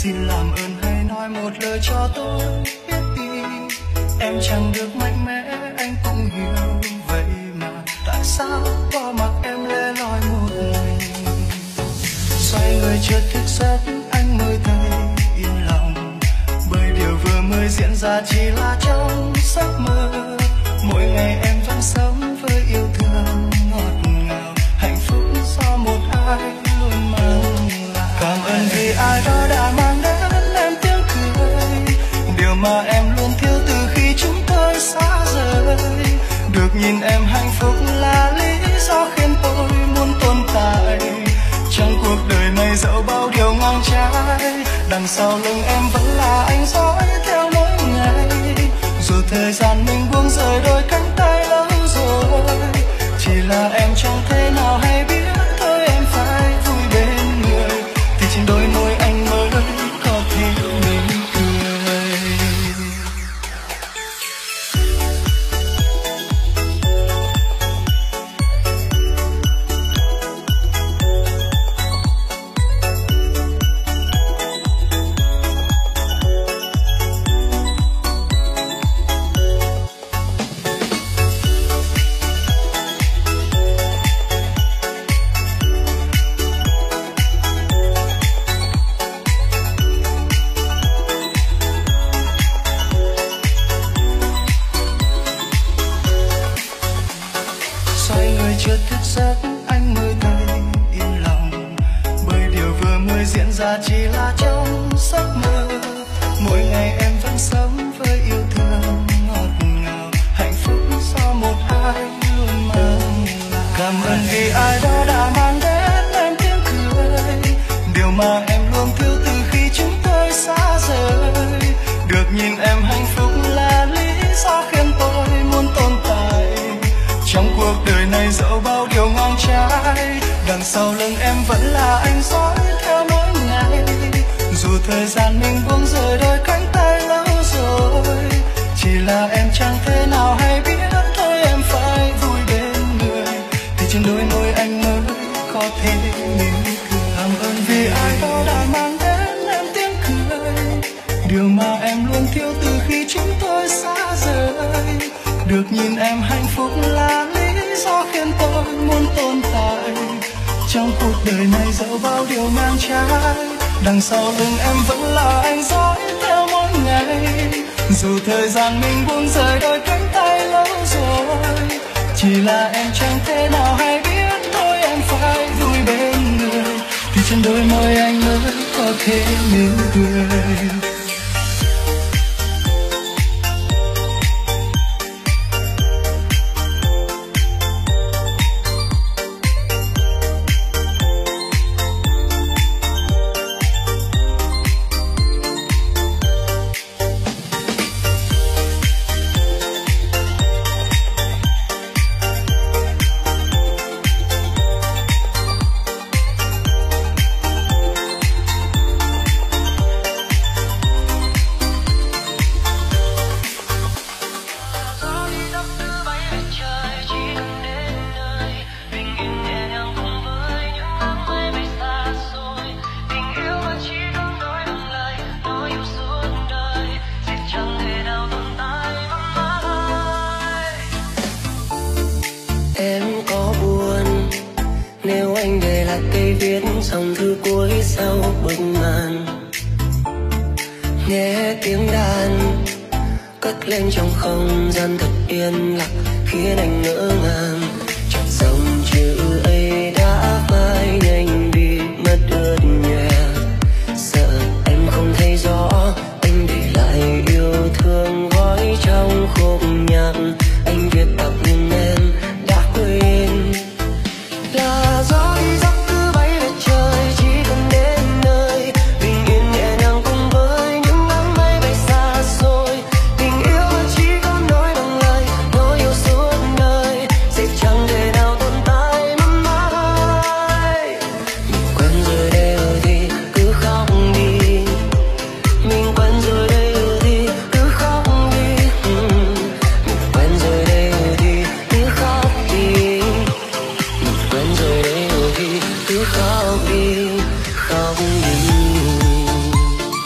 Xin làm ơn hãy nói một lời cho tôi biết đi. Em chẳng được mạnh mẽ anh cũng hiểu, vậy mà tại sao qua mặt em lẻ loi một mình. Xoay người chợt thức giấc anh mới thấy yên lòng, bởi điều vừa mới diễn ra chỉ là trong giấc mơ. Mỗi ngày em vẫn sống với yêu thương ngọt ngào, hạnh phúc do một ai luôn mang lại. Cảm ơn vì ai đó đã mang đến em tiếng cười, điều mà em luôn thiếu từ khi chúng tôi xa rời. Được nhìn em hạnh phúc là lý do khiến tôi muốn tồn tại. Trong cuộc đời này dẫu bao điều ngang trái, đằng sau lưng em vẫn là anh dõi theo mỗi ngày. Dù thời gian mình buông rời đôi cánh tay lâu rồi, chỉ là em chẳng thể nào hay biết thôi em phải vui bên người, thì trên đôi môi anh mới có thể mỉm cười. Chưa thức giấc anh mới thấy yên lòng, bởi điều vừa mới diễn ra chỉ là trong giấc mơ. Mỗi ngày em vẫn sống với yêu thương ngọt ngào, hạnh phúc do một ai luôn mang lại. Cảm ơn vì ai đó đã mang đến em tiếng cười, điều mà em luôn thiếu từ khi chúng tôi xa rời. Được nhìn em hạnh phúc là lý do khiến tôi muốn tồn tại. Trong cuộc đời này dẫu bao điều ngang trái, đằng sau lưng em vẫn là anh dõi theo mỗi ngày. Dù thời gian mình buông rời đôi cánh tay lâu rồi, chỉ là em chẳng thể nào hay biết thôi em phải vui bên người, thì trên đôi môi anh mới có thể mỉm cười. Cảm ơn vì ai đó đã mang đến em tiếng cười, điều mà em luôn thiếu từ khi chúng tôi xa rời. Được nhìn em hạnh phúc là lý do khiến tôi muốn tồn tại. Trong cuộc đời này dẫu bao điều ngang trái, đằng sau lưng em vẫn là anh dõi theo mỗi ngày. Dù thời gian mình buông rời đôi cánh tay lâu rồi, chỉ là em chẳng thể nào hay biết thôi em phải vui bên người, thì trên đôi môi anh mới có thể mỉm cười. dòng thư cuối sau bức màn. Nghe tiếng đàn cất lên trong không gian thật yên lặng, khiến anh ngỡ ngàng. Chợt dòng chữ ấy đã phai nhanh đi mất ướt nhòe. Sợ em không thấy rõ, anh để lại yêu thương gói trong khúc nhạc. Anh viết tập nhưng em đã quên. Là gió đi giấc cứ bay về trời, chỉ cần đến nơi bình yên nhẹ nhàng cùng với những nắng mây bay xa xôi. Tình yêu chỉ có nói bằng lời, nói yêu suốt đời sẽ chẳng thể nào tồn tại mãi mãi. Mình quen rồi đây rồi thì cứ khóc đi, mình quen rồi đây rồi thì cứ khóc đi. Mình quen rồi đây rồi thì cứ khóc đi, mình quen rồi đây rồi thì cứ khóc đi, khóc đi.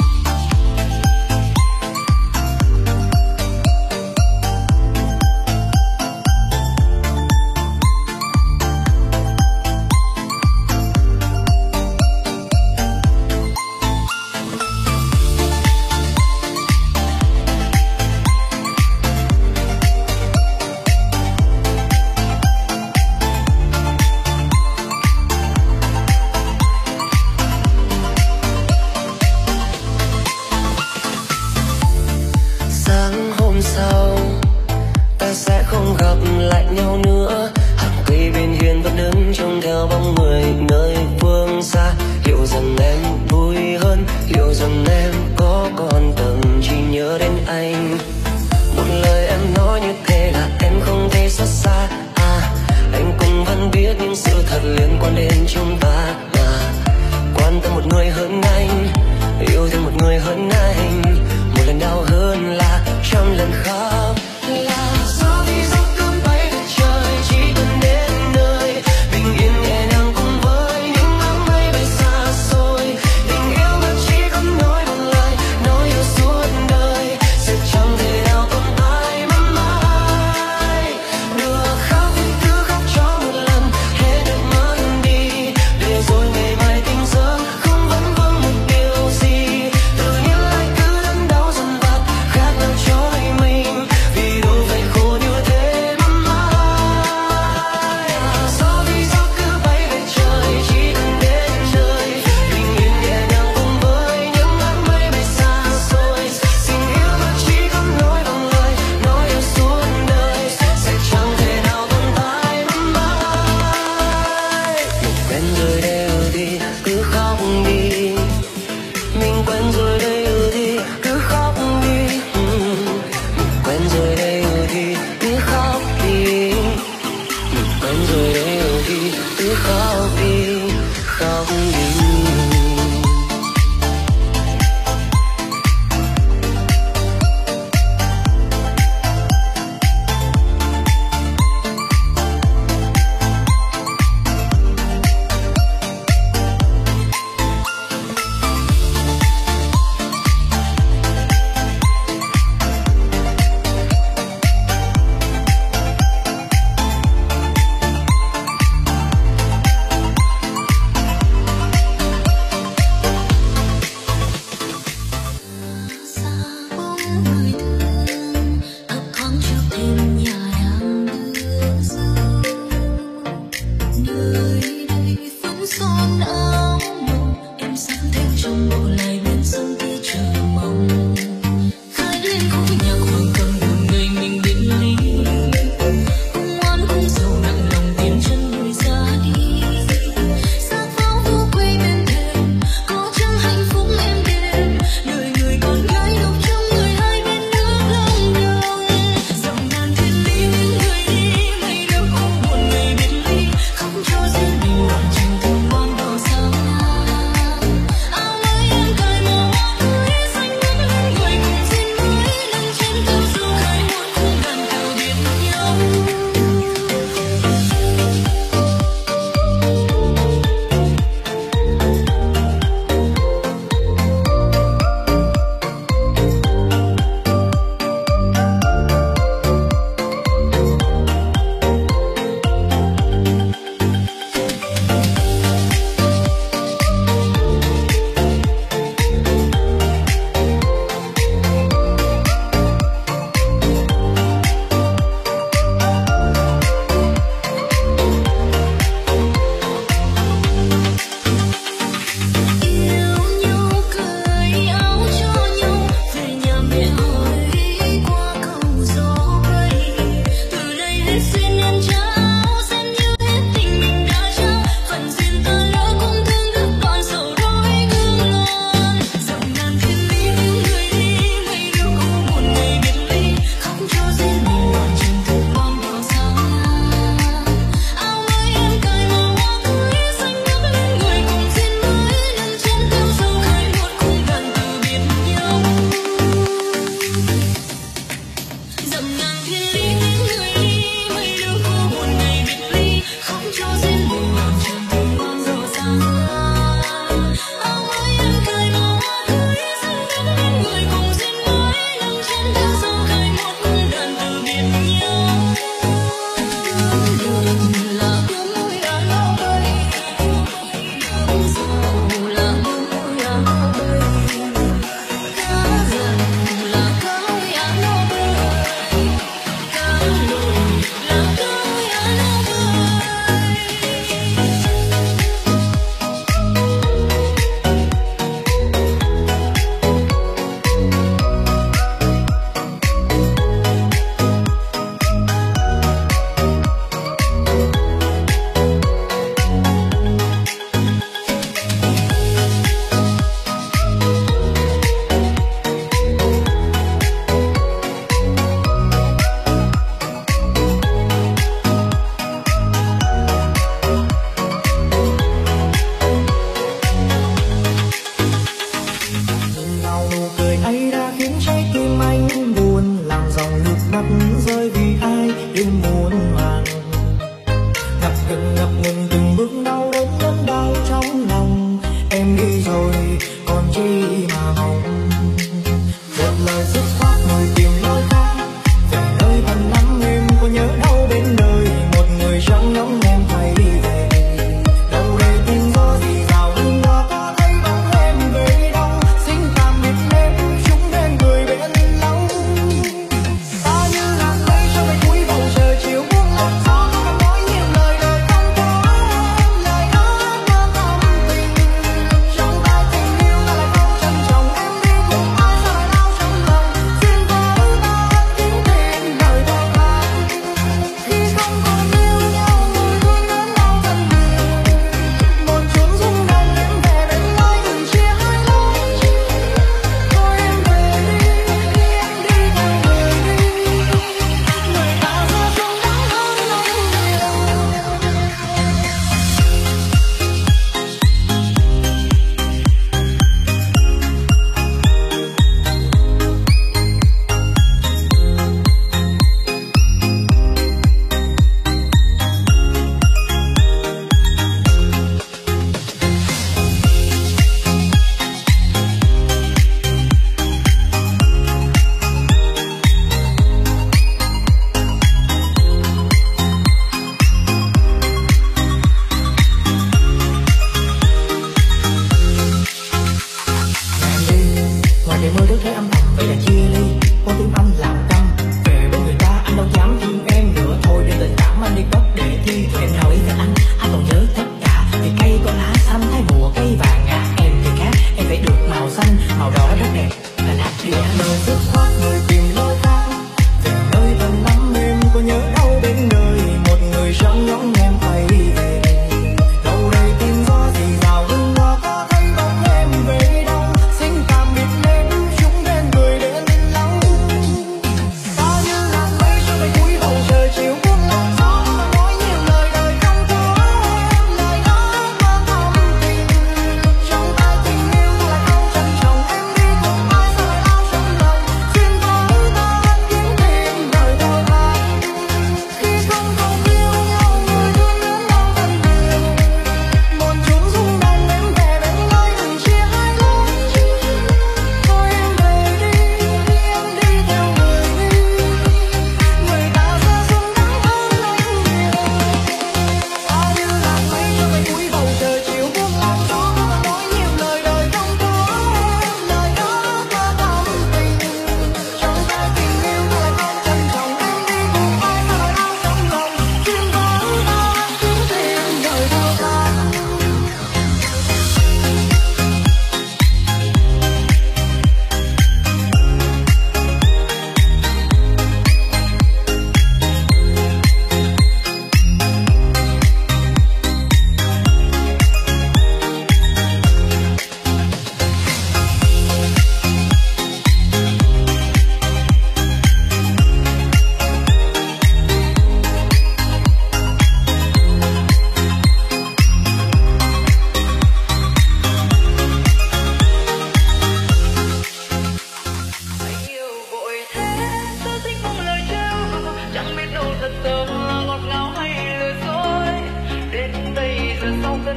theo bóng người nơi phương xa. Liệu rằng em vui hơn, liệu rằng em có còn từng chỉ nhớ đến anh. Một lời em nói như thế là em không thể xót xa. Anh cũng vẫn biết những sự thật liên quan đến chúng ta, mà quan tâm một người hơn anh, yêu thương một người hơn anh. Một lần đau hơn là trăm lần khóc. Là gió thì gió cứ bay về trời, chỉ cần đến nơi bình yên nhẹ nhàng cùng với những áng mây bay xa xôi. Tình yêu mà chỉ cần nói một lời, nói yêu suốt đời, sẽ chẳng thể nào tồn tại mãi mãi. Được khóc thì cứ khóc cho một lần, hết được mất đi, để rồi ngày mai tỉnh giấc không vẫn vương một điều gì. Tự nhiên lại cứ đớn đau dần vặt, khác nào cho mình, vì đâu phải khổ như thế mãi mãi. Gió thì gió cứ bay về trời, chỉ cần đến nơi bình yên nhẹ nhàng cùng với những áng mây bay xa xôi. Tình yêu mà chỉ cần nói bằng lời, nói yêu suốt đời, sẽ chẳng thể nào tồn tại mãi mãi. Mình quen rồi đều đi, cứ khóc đi. Mình quen rồi đây thì cứ khóc đi. Mình quen rồi đây thì cứ khóc đi. Mình quen rồi đây thì cứ khóc đi, khóc đi.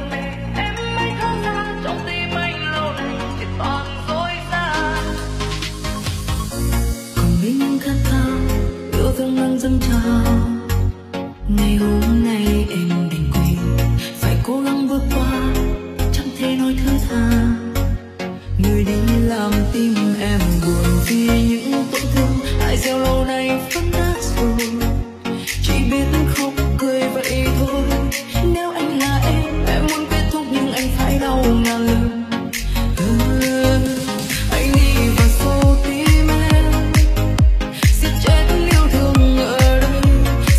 dâng trào. Ngày hôm nay em đành quên, phải cố gắng vượt qua, chẳng thể nói thứ tha. Người đi làm tim em buồn vì những tổn thương ai gieo lâu nay vẫn nát rồi. Chỉ biết khóc cười vậy thôi. Nếu anh là em muốn kết thúc nhưng anh phải đau ngàn lần. Anh đi vào sâu tim em, siết chết yêu thương ở đây.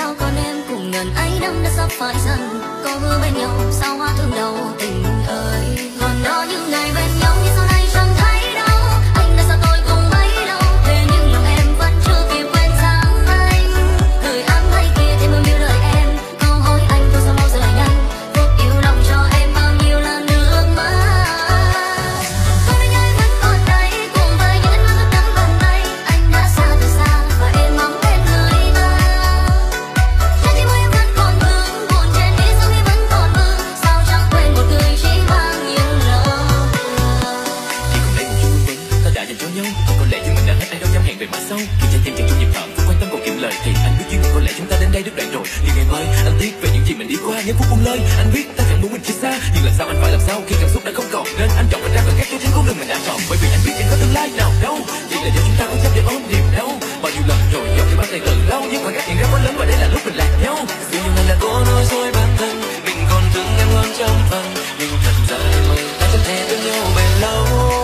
sao còn em cùng ngần ấy năm đã sắp phải dần, có hứa bên nhau sao hoa thương đầu tình ơi. Còn đó những ngày bên nhau như sau này chẳng thấy đâu, anh đã xa tôi cùng bấy lâu, thế nhưng lòng em vẫn chưa kịp quên dáng anh. Thời ám hay kia thêm bao nhiêu lời em, câu hỏi anh tôi sao bao giờ nhanh, phút yêu lòng cho em bao nhiêu là nước mắt. Tôi bên anh vẫn còn đây cùng với những ánh mắt nắm bàn tay, anh đã xa từ xa và em mong bên người ta. Trái tim em vẫn còn vương buồn trên đi sao em vẫn còn mơ, sao chẳng quên một người chỉ mang nhiều lời. Chỉ còn lấy một chút vương vấn ta đã dành cho nhau, có lẽ chúng mình đã hết ai đâu dám hẹn về mai sau. Khi trái tim chẳng chút nhịp thở, quan tâm còn kiệm lời thì anh biết duyên có lẽ chúng ta đến đây đứt đoạn rồi. Nhưng ngày mai anh tiếc về những gì mình đi qua, những phút buông lơi. Anh biết ta chẳng muốn mình chia xa, nhưng làm sao anh phải làm sao khi cảm xúc đã không còn, nên anh chọn mình ra và khác trên con đường mình đã chọn. Bởi vì anh biết chẳng có tương lai nào đâu, chỉ là do chúng ta không chấp để ôm niềm đau. Bao nhiêu lần rồi dọc theo bàn tay từ lâu, nhưng khoảng cách hiện ra quá lớn và đây là lúc mình lạc nhau. Dù nhiều lần đã cố nói dối bản thân mình còn thương em hơn trăm phần, nhưng thật ra em ơi ta chẳng thể bên nhau bền lâu.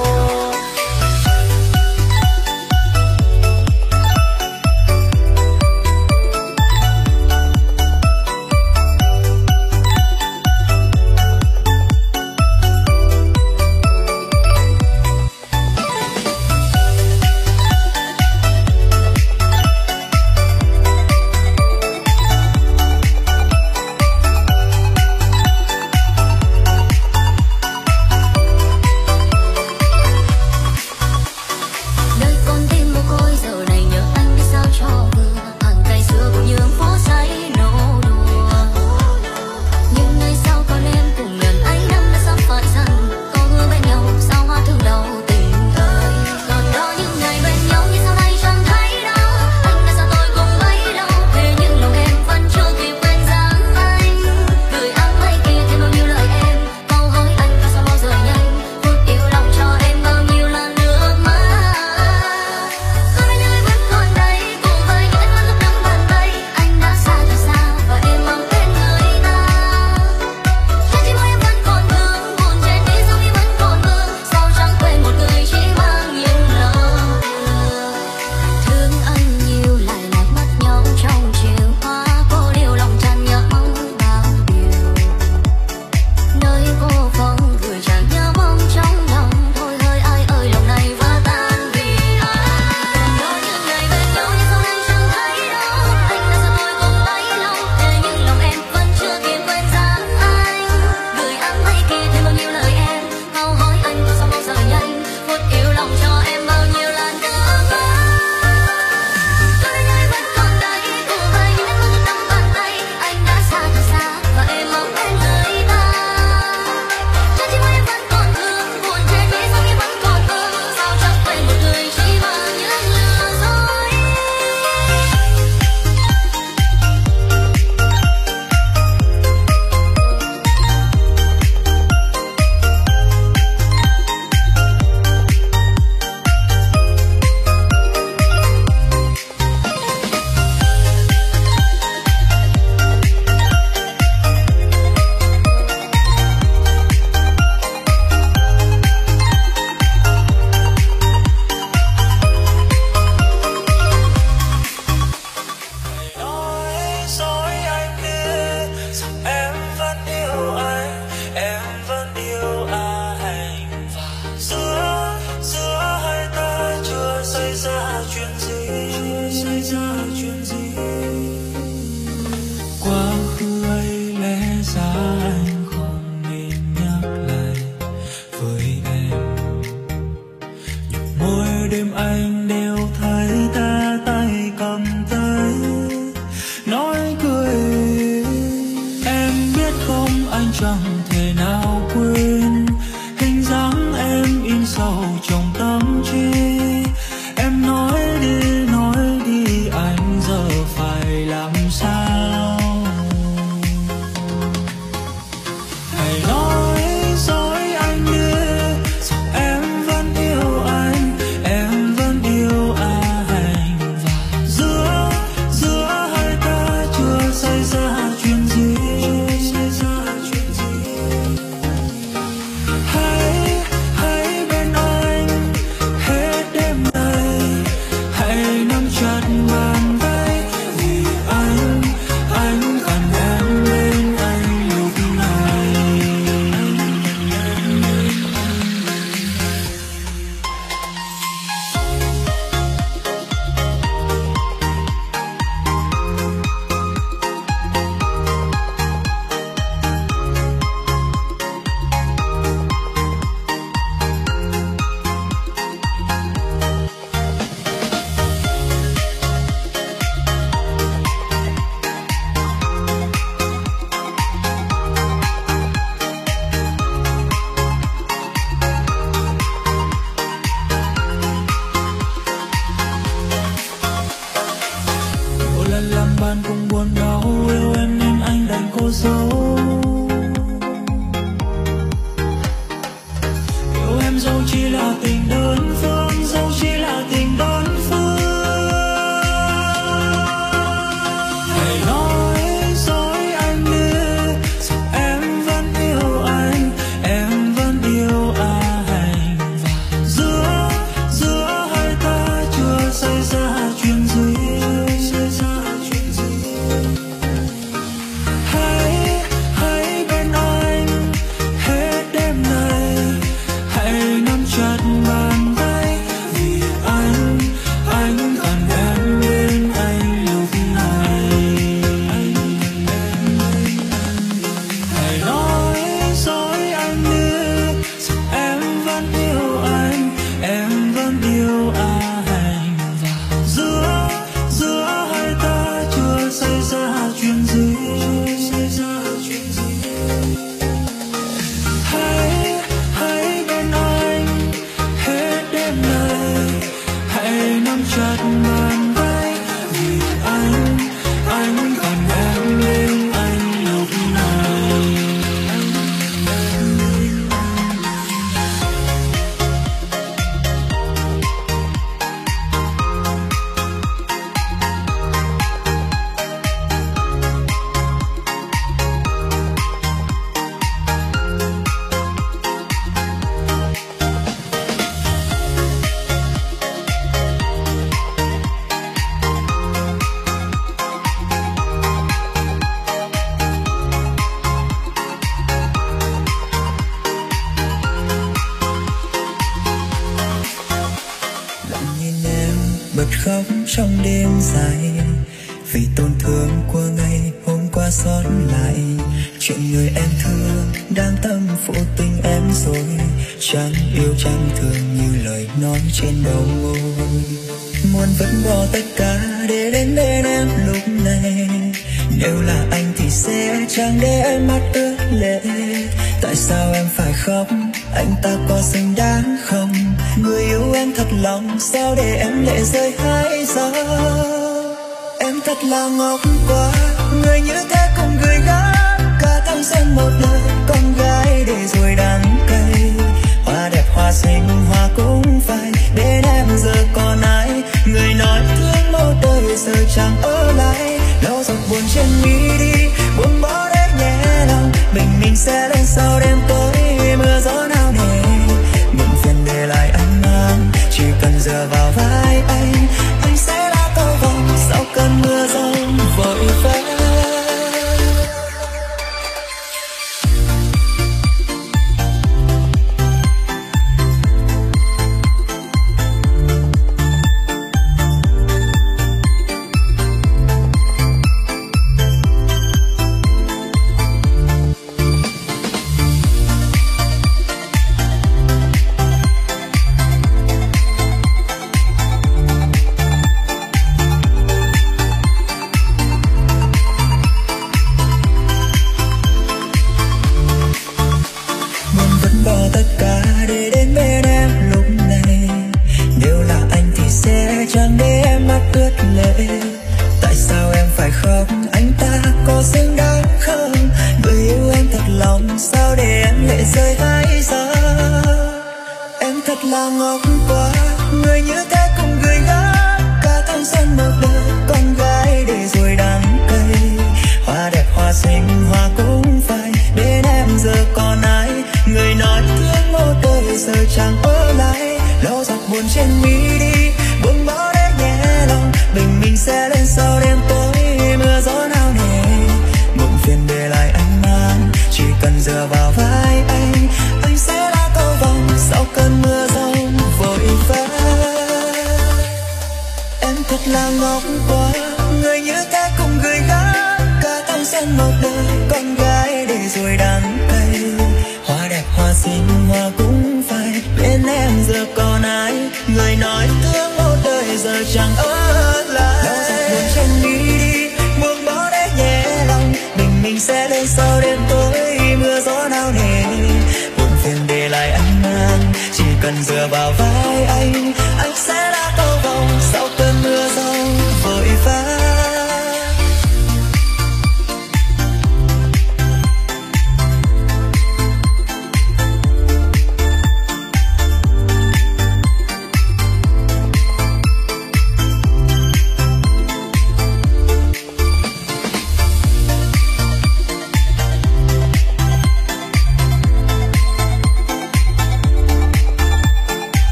Nơi con tim mồ côi giờ này nhớ anh biết sao cho vừa, hàng cây xưa cũng như phố say nô đùa. Nhưng ngày sau còn em cùng ngần ấy năm đã sắp phải dần, có hứa bên nhau sao hoa thương đầu tình ơi. Còn đó những ngày bên nhau như sau này chẳng thấy đâu, anh đã xa tôi cùng bấy lâu, thế nhưng lòng em vẫn chưa kịp quên dáng anh. Gửi áng mây kia thêm bao nhiêu lời em, câu hỏi anh ta sao bao giờ nhanh, phút yêu lòng cho em bao nhiêu là nước mắt. Tôi bên anh vẫn còn đây cùng với những ánh mắt lúc nắm bàn tay, anh đã xa từ xa và em mong bên người ta. Trái tim em vẫn còn vương buồn trên đi sao em vẫn còn mơ, sao chẳng quên một người chỉ mang nhiều lời. Thương anh nhiều lại lạc mất nhau trong chiều hoa, cô liêu lòng tràn nhớ bao điều. Nơi cô không gửi chẳng nhớ mong trong lòng, thôi hỡi ai ơi lòng này vỡ tan vì ai. Còn đó những ngày bên nhau như sau này chẳng thấy đâu, anh đã xa tôi cùng bấy lâu, thế nhưng lòng em vẫn chưa kịp quên dáng anh. Gửi áng mây kia thêm bao nhiêu lời em, câu hỏi anh có sao bao giờ nhanh, phút yêu lòng cho em bao nhiêu là nước mắt. Tôi bên anh vẫn còn đây cùng với những ánh mắt lúc nắm bàn tay, anh đã xa từ xa và em mong bên người ta. Trái tim em vẫn còn thương buồn trên đi sao em vẫn còn mơ, sao chẳng quên một người chỉ mang những lừa dối. Nói dối anh đi rằng em vẫn yêu anh, em vẫn yêu anh, và giữa hai ta chưa xảy ra chuyện gì. Quá khứ ấy lẽ ra anh không nên nhắc lại với em, nhưng mỗi đêm anh đều thấy ta tay cầm tay nói cười. Em biết không anh chẳng thể nào quên hình dáng em in sâu trong tâm trí. Em nói đi anh giờ phải làm sao? Hãy nói dối anh đi rằng em vẫn yêu anh, em vẫn yêu anh, và giữa hai ta chưa xảy ra chuyện gì. sót lại. Chuyện người em thương đang tâm phụ tình em rồi, chẳng yêu chẳng thương như lời nói trên đầu môi. Muốn vứt bỏ tất cả để đến bên em lúc này, nếu là anh thì sẽ chẳng để em mắt ướt lệ. Tại sao em phải khóc, anh ta có xứng đáng không? Người yêu em thật lòng, sao để em lệ rơi hai giọt? Em thật là ngốc quá, người như thế cũng gửi gắm cả thanh xuân một đời. Con gái để rồi đắng cay, hoa đẹp hoa xinh hoa cũng phai. Bên em giờ còn ai, người nói thương một đời giờ chẳng ở lại. Lau giọt buồn trên mi đi, buông bỏ để nhẹ lòng. Mình sẽ lên sau đêm tối mưa gió nào nề. Muộn phiền để lại anh mang, chỉ cần dựa vào vai anh sẽ là cầu vồng sau cơn mưa giông vội vã.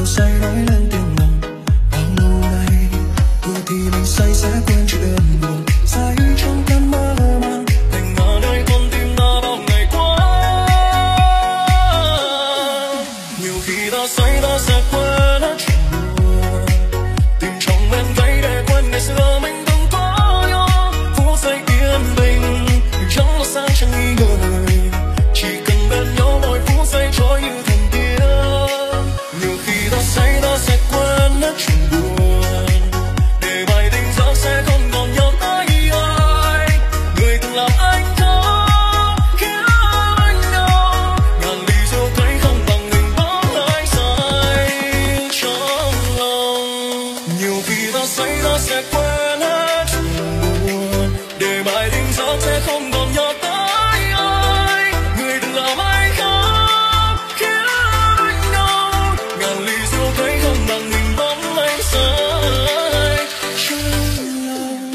say nói lên tiếng lòng. Bao lâu nay thì mình say sẽ quên chuyện đơn buồn, say trong cơn mơ màng. Tình ở đây con tim ta bao ngày qua. Nhiều khi ta say ta sẽ quên hết chuyện buồn, tìm trong bên cây để quên ngày xưa mình từng có nhau. Phút giây yên bình chẳng lo sáng chẳng nghi ngờ, chỉ cần bên nhau mỗi phút giây trôi như thần tiên. Nhiều khi ta say ta sẽ quên hết chuyện buồn, để bài tình giấc sẽ không còn nhớ tới ai. Người từng làm anh khóc khiến anh đau, ngàn ly rượu thấy không bằng mình bóng ai say trong lòng. Nhiều khi ta say ta sẽ quên hết chuyện buồn, để bài tình giấc sẽ không còn nhớ tới ai. Người từng làm anh khóc khiến anh đau, ngàn ly rượu thấy không bằng mình bóng anh say trong lòng.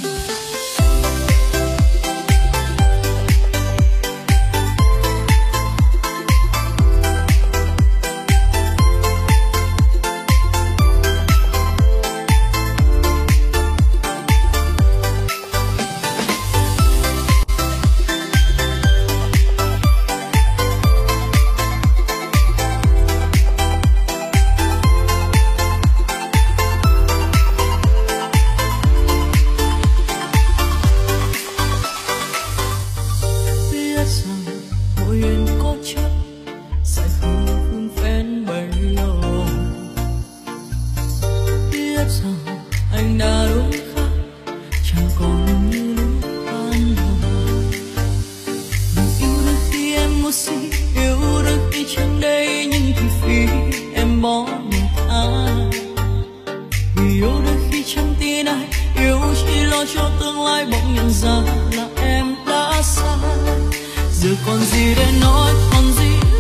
Biết rằng môi huyền có chất sẽ không vun phén bấy lâu. Biết rằng anh đã đúng khác, chẳng còn như lúc ban đầu. Mình yêu đôi khi em ngu si, yêu đôi khi chẳng đây nhưng thì vì em bỏ mình tha. Vì yêu đôi khi chẳng tin ai, yêu chỉ lo cho tương lai, bỗng nhận ra là em đã sai. Giờ còn gì để nói, còn gì